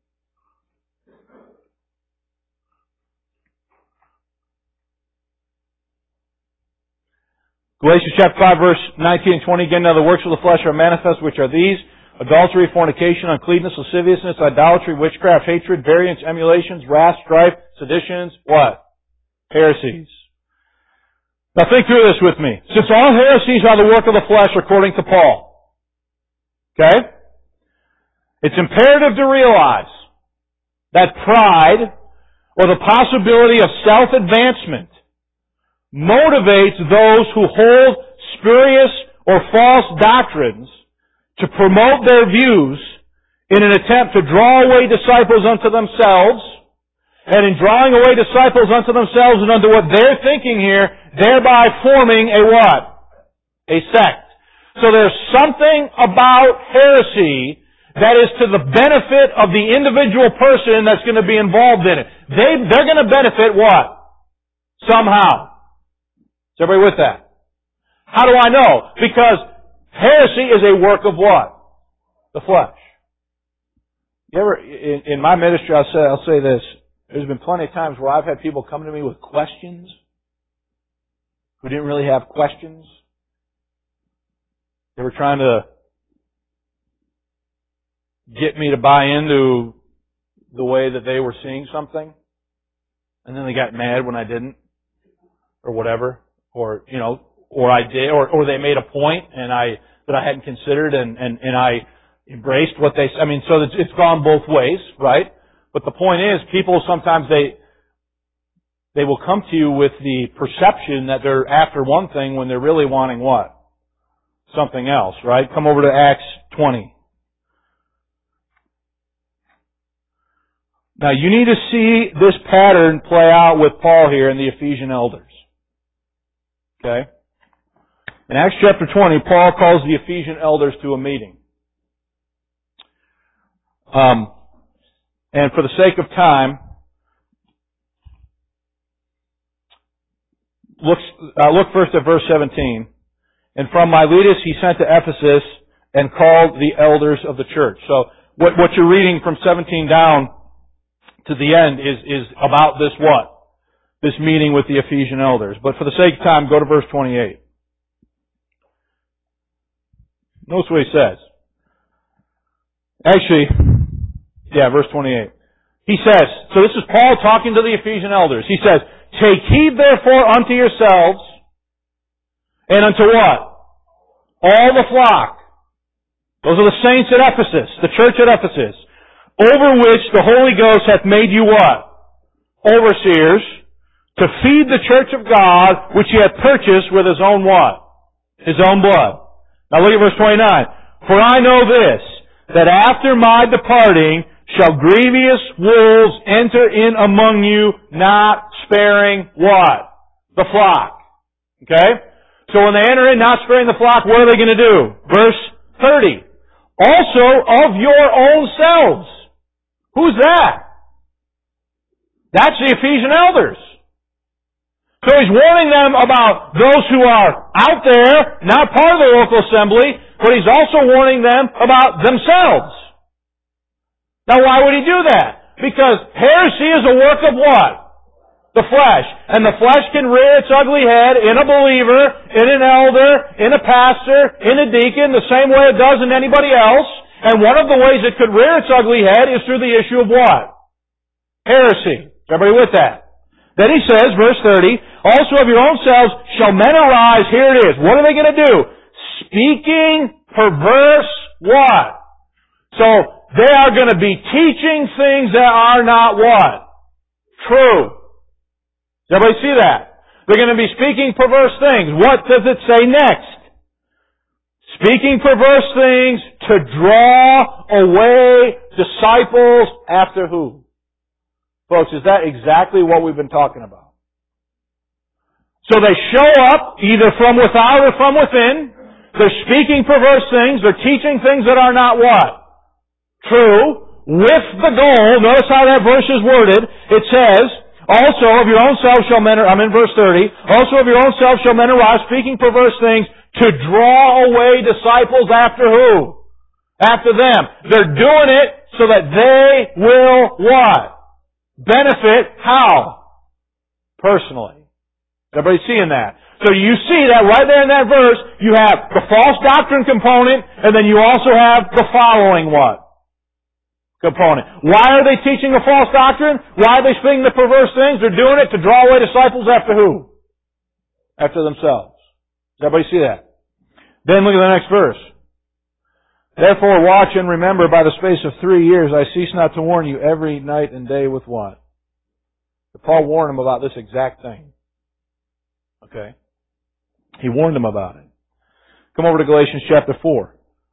Galatians chapter 5 verse 19 and 20. Again, now the works of the flesh are manifest, which are these: adultery, fornication, uncleanness, lasciviousness, idolatry, witchcraft, hatred, variance, emulations, wrath, strife, seditions, what? Heresies. Now think through this with me. Since all heresies are the work of the flesh according to Paul, okay? It's imperative to realize that pride, or the possibility of self-advancement, motivates those who hold spurious or false doctrines to promote their views in an attempt to draw away disciples unto themselves, and in drawing away disciples unto themselves and unto what they're thinking here, thereby forming a what? A sect. So there's something about heresy that is to the benefit of the individual person that's going to be involved in it. They're going to benefit what? Somehow. Is everybody with that? How do I know? Because heresy is a work of what? The flesh. You ever, in my ministry, I'll say this. There's been plenty of times where I've had people come to me with questions who didn't really have questions. They were trying to get me to buy into the way that they were seeing something. And then they got mad when I didn't. Or whatever. Or, or I did, or they made a point that I hadn't considered and I embraced what they said. I mean, so it's gone both ways, right? But the point is, people sometimes they will come to you with the perception that they're after one thing when they're really wanting what? Something else, right? Come over to Acts 20. Now you need to see this pattern play out with Paul here in the Ephesian elders. Okay? In Acts chapter 20, Paul calls the Ephesian elders to a meeting. And for the sake of time, look first at verse 17. And from Miletus he sent to Ephesus and called the elders of the church. So what you're reading from 17 down to the end is about this what? This meeting with the Ephesian elders. But for the sake of time, go to verse 28. Notice what he says. Actually, verse 28. He says, so this is Paul talking to the Ephesian elders. He says, take heed therefore unto yourselves, and unto what? All the flock. Those are the saints at Ephesus, the church at Ephesus, over which the Holy Ghost hath made you what? Overseers, to feed the church of God, which he hath purchased with his own what? His own blood. Now look at verse 29. For I know this, that after my departing shall grievous wolves enter in among you, not sparing what? The flock. Okay? So when they enter in, not sparing the flock, what are they going to do? Verse 30. Also of your own selves. Who's that? That's the Ephesian elders. So he's warning them about those who are out there, not part of the local assembly, but he's also warning them about themselves. Now why would he do that? Because heresy is a work of what? The flesh. And the flesh can rear its ugly head in a believer, in an elder, in a pastor, in a deacon, the same way it does in anybody else. And one of the ways it could rear its ugly head is through the issue of what? Heresy. Is everybody with that? Then he says, verse 30, also of your own selves shall men arise. Here it is. What are they going to do? Speaking perverse what? So they are going to be teaching things that are not what? True. Does everybody see that? They're going to be speaking perverse things. What does it say next? Speaking perverse things to draw away disciples after who? Folks, is that exactly what we've been talking about? So they show up either from without or from within. They're speaking perverse things. They're teaching things that are not what? True. With the goal, notice how that verse is worded. It says, also of your own selves shall men, I'm in verse 30, also of your own selves shall men arise, speaking perverse things, to draw away disciples after who? After them. They're doing it so that they will what? Benefit how? Personally. Everybody seeing that? So you see that right there in that verse, you have the false doctrine component, and then you also have the following what? Component. Why are they teaching a false doctrine? Why are they speaking the perverse things? They're doing it to draw away disciples after who? After themselves. Does everybody see that? Then look at the next verse. Therefore watch and remember by the space of 3 years I cease not to warn you every night and day with what? Paul warned them about this exact thing. Okay? He warned them about it. Come over to Galatians chapter 4.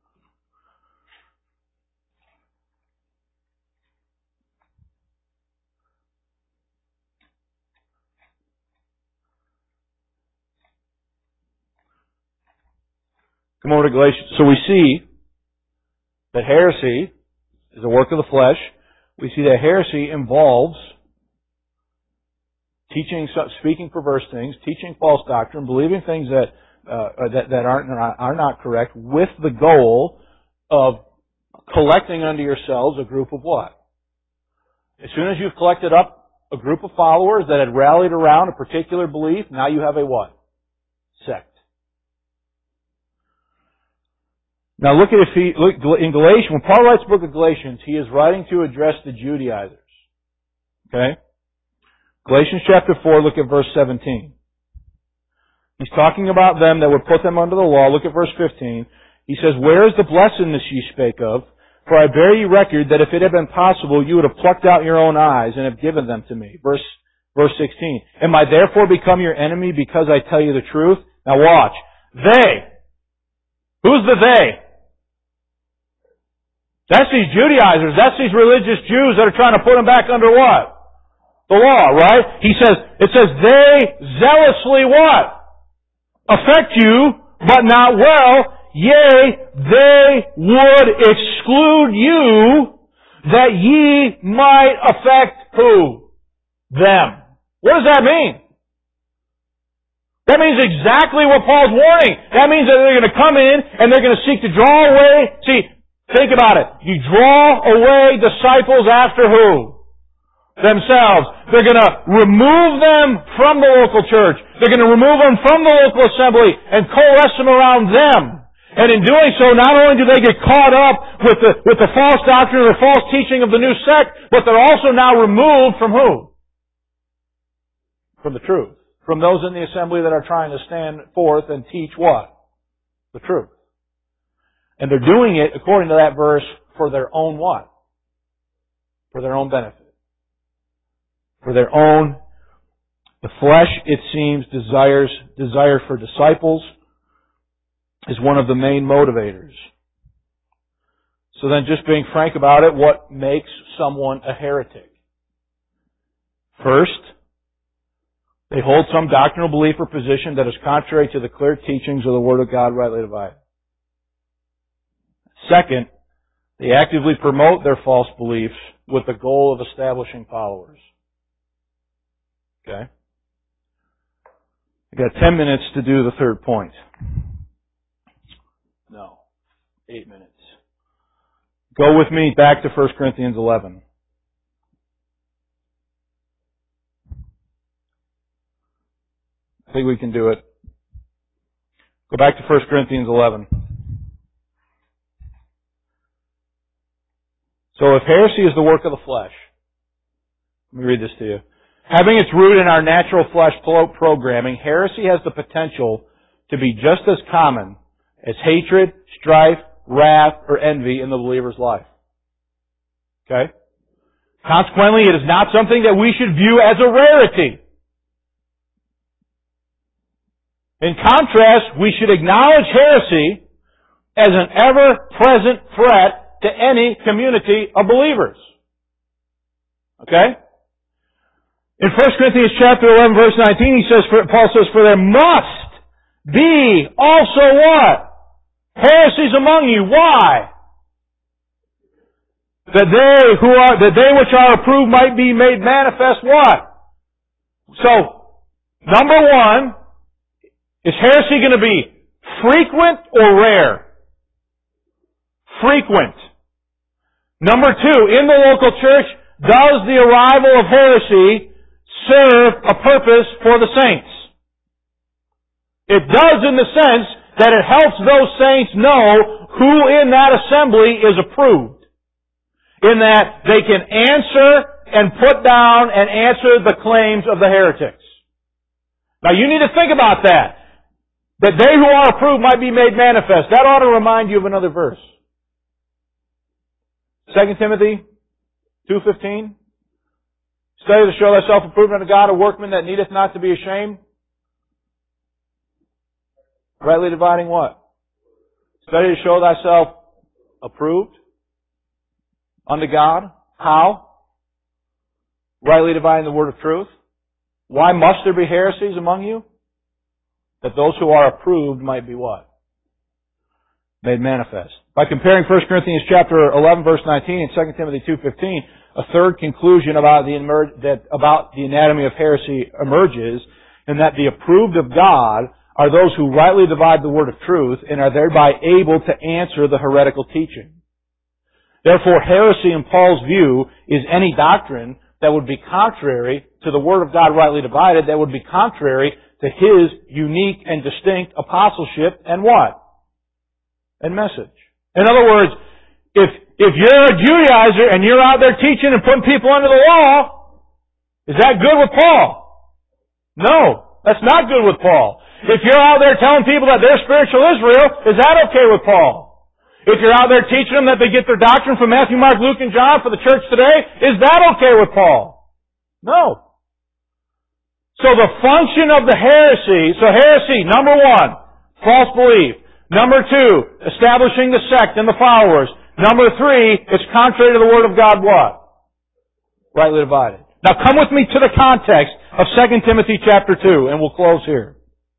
Come over to Galatians. So we see that heresy is a work of the flesh. We see that heresy involves teaching, speaking perverse things, teaching false doctrine, believing things that are not correct, with the goal of collecting unto yourselves a group of what? As soon as you've collected up a group of followers that had rallied around a particular belief, now you have a what? Sect. Now look in Galatians, when Paul writes the book of Galatians, he is writing to address the Judaizers. Okay? Galatians chapter 4, look at verse 17. He's talking about them that would put them under the law. Look at verse 15. He says, where is the blessedness ye spake of? For I bear you record that if it had been possible, you would have plucked out your own eyes and have given them to me. Verse 16. Am I therefore become your enemy because I tell you the truth? Now watch. They. Who's the they? That's these Judaizers. That's these religious Jews that are trying to put them back under what? The law, right? It says, they zealously what? Affect you, but not well. Yea, they would exclude you that ye might affect who? Them. What does that mean? That means exactly what Paul's warning. That means that they're going to come in and they're going to seek to draw away. See, think about it. You draw away disciples after who? Themselves. They're going to remove them from the local church. They're going to remove them from the local assembly and coalesce them around them. And in doing so, not only do they get caught up with the false doctrine or the false teaching of the new sect, but they're also now removed from who? From the truth. From those in the assembly that are trying to stand forth and teach what? The truth. And they're doing it, according to that verse, for their own what? For their own benefit. For their own, the flesh, it seems, desire for disciples is one of the main motivators. So then, just being frank about it, what makes someone a heretic? First, they hold some doctrinal belief or position that is contrary to the clear teachings of the Word of God rightly divided. Second, they actively promote their false beliefs with the goal of establishing followers. Okay? I got 10 minutes to do the third point. No. 8 minutes. Go with me back to 1 Corinthians 11. I think we can do it. Go back to 1 Corinthians 11. So if heresy is the work of the flesh, let me read this to you. Having its root in our natural flesh programming, heresy has the potential to be just as common as hatred, strife, wrath, or envy in the believer's life. Okay? Consequently, it is not something that we should view as a rarity. In contrast, we should acknowledge heresy as an ever-present threat to any community of believers. Okay? In 1 Corinthians chapter 11, verse 19, Paul says, "For there must be also what? Heresies among you." Why? That they which are approved might be made manifest what? So, number one, is heresy going to be frequent or rare? Frequent. Number two, in the local church, does the arrival of heresy serve a purpose for the saints? It does in the sense that it helps those saints know who in that assembly is approved. In that they can answer and put down and answer the claims of the heretics. Now you need to think about that. That they who are approved might be made manifest. That ought to remind you of another verse. 2 Timothy 2:15. Study to show thyself approved unto God, a workman that needeth not to be ashamed. Rightly dividing what? Study to show thyself approved unto God. How? Rightly dividing the word of truth. Why must there be heresies among you? That those who are approved might be what? Made manifest. By comparing 1 Corinthians chapter 11 verse 19 and 2 Timothy 2:15, a third conclusion about the anatomy of heresy emerges, in that the approved of God are those who rightly divide the word of truth and are thereby able to answer the heretical teaching. Therefore, heresy in Paul's view is any doctrine that would be contrary to the word of God rightly divided, that would be contrary to his unique and distinct apostleship and what? And message. In other words, if you're a Judaizer and you're out there teaching and putting people under the law, is that good with Paul? No, that's not good with Paul. If you're out there telling people that they're spiritual Israel, is that okay with Paul? If you're out there teaching them that they get their doctrine from Matthew, Mark, Luke, and John for the church today, is that okay with Paul? No. So the function of the heresy, number one, false belief. Number two, establishing the sect and the followers. Number three, it's contrary to the Word of God what? Rightly divided. Now come with me to the context of 2 Timothy chapter 2, and we'll close here.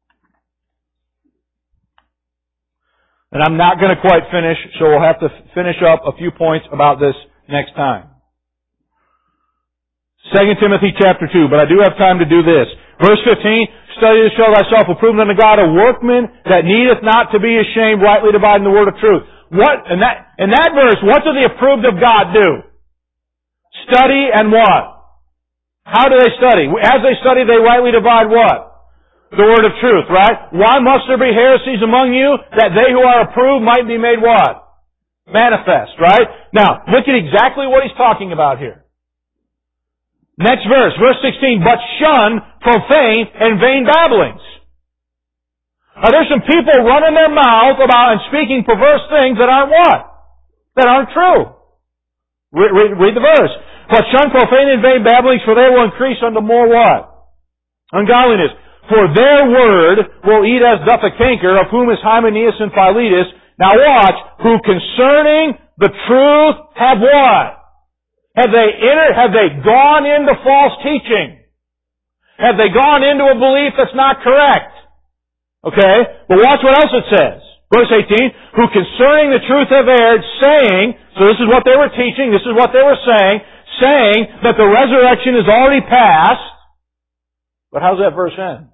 And I'm not going to quite finish, so we'll have to finish up a few points about this next time. 2 Timothy chapter 2, but I do have time to do this. Verse 15, study to show thyself approved unto God, a workman that needeth not to be ashamed, rightly dividing the word of truth. In that verse, what do the approved of God do? Study and what? How do they study? As they study, they rightly divide what? The word of truth, right? Why must there be heresies among you, that they who are approved might be made what? Manifest, right? Now, look at exactly what he's talking about here. Next verse, verse 16, but shun profane and vain babblings. Are there some people running their mouth about and speaking perverse things that aren't what? That aren't true. Read the verse. But shun profane and vain babblings, for they will increase unto more what? Ungodliness. For their word will eat as doth a canker, of whom is Hymenaeus and Philetus. Now watch, who concerning the truth have what? Have they gone into false teaching? Have they gone into a belief that's not correct? Okay? But watch what else it says. Verse 18, who concerning the truth have erred, saying, so this is what they were teaching, this is what they were saying that the resurrection is already past. But how's that verse end?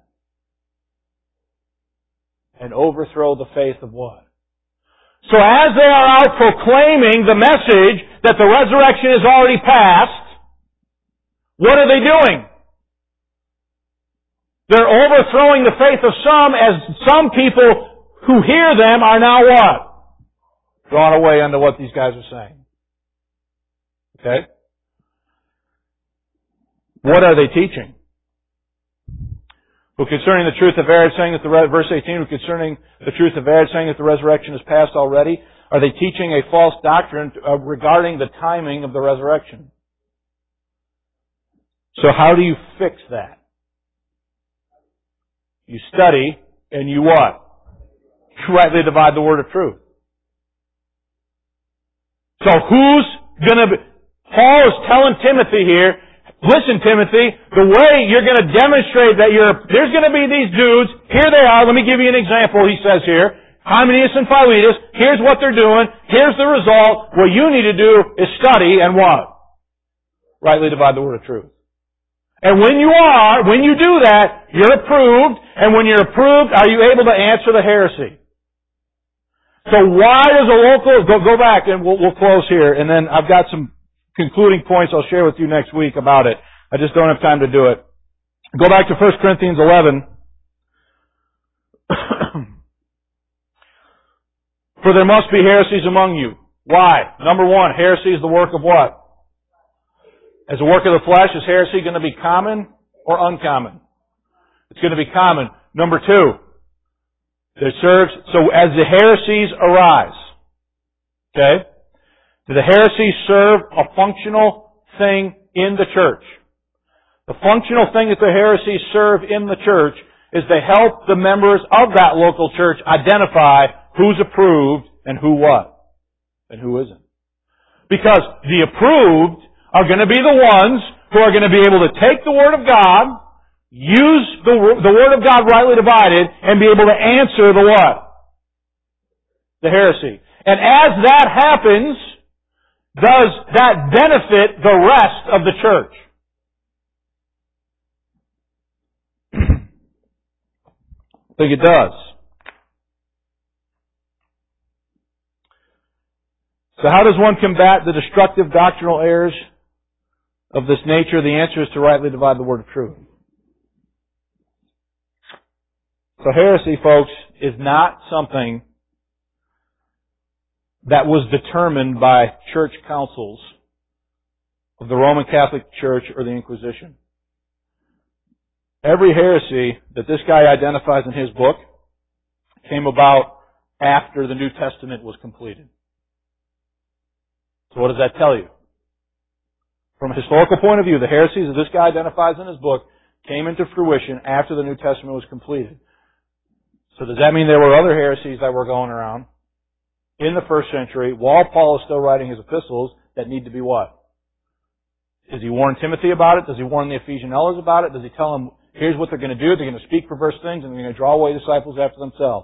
And overthrow the faith of what? So as they are out proclaiming the message that the resurrection is already past, what are they doing? They're overthrowing the faith of some, as some people who hear them are now what? Drawn away unto what these guys are saying. Okay? What are they teaching? Who concerning the truth have erred, saying that verse 18, who concerning the truth have erred, saying that the resurrection is past already. Are they teaching a false doctrine regarding the timing of the resurrection? So how do you fix that? You study, and you what? You rightly divide the word of truth. So who's gonna be... Paul is telling Timothy here, listen, Timothy, the way you're going to demonstrate that there's going to be these dudes, here they are, let me give you an example, he says here, Hymenaeus and Philetus, here's what they're doing, here's the result, what you need to do is study and what? Rightly divide the word of truth. And when you do that, you're approved, and when you're approved, are you able to answer the heresy? So why does a local, go back and we'll close here, and then I've got some concluding points I'll share with you next week about it. I just don't have time to do it. Go back to 1 Corinthians 11. For there must be heresies among you. Why? Number one, heresy is the work of what? As a work of the flesh, is heresy going to be common or uncommon? It's going to be common. Number two, so as the heresies arise, okay? Do the heresies serve a functional thing in the church? The functional thing that the heresies serve in the church is they help the members of that local church identify who's approved and who what? And who isn't. Because the approved are going to be the ones who are going to be able to take the Word of God, use the Word of God rightly divided, and be able to answer the what? The heresy. And as that happens, does that benefit the rest of the church? I think it does. So how does one combat the destructive doctrinal errors of this nature? The answer is to rightly divide the word of truth. So heresy, folks, is not something that was determined by church councils of the Roman Catholic Church or the Inquisition. Every heresy that this guy identifies in his book came about after the New Testament was completed. So what does that tell you? From a historical point of view, the heresies that this guy identifies in his book came into fruition after the New Testament was completed. So does that mean there were other heresies that were going around in the first century while Paul is still writing his epistles that need to be what? Does he warn Timothy about it? Does he warn the Ephesian elders about it? Does he tell them, here's what they're going to do, they're going to speak perverse things, and they're going to draw away disciples after themselves?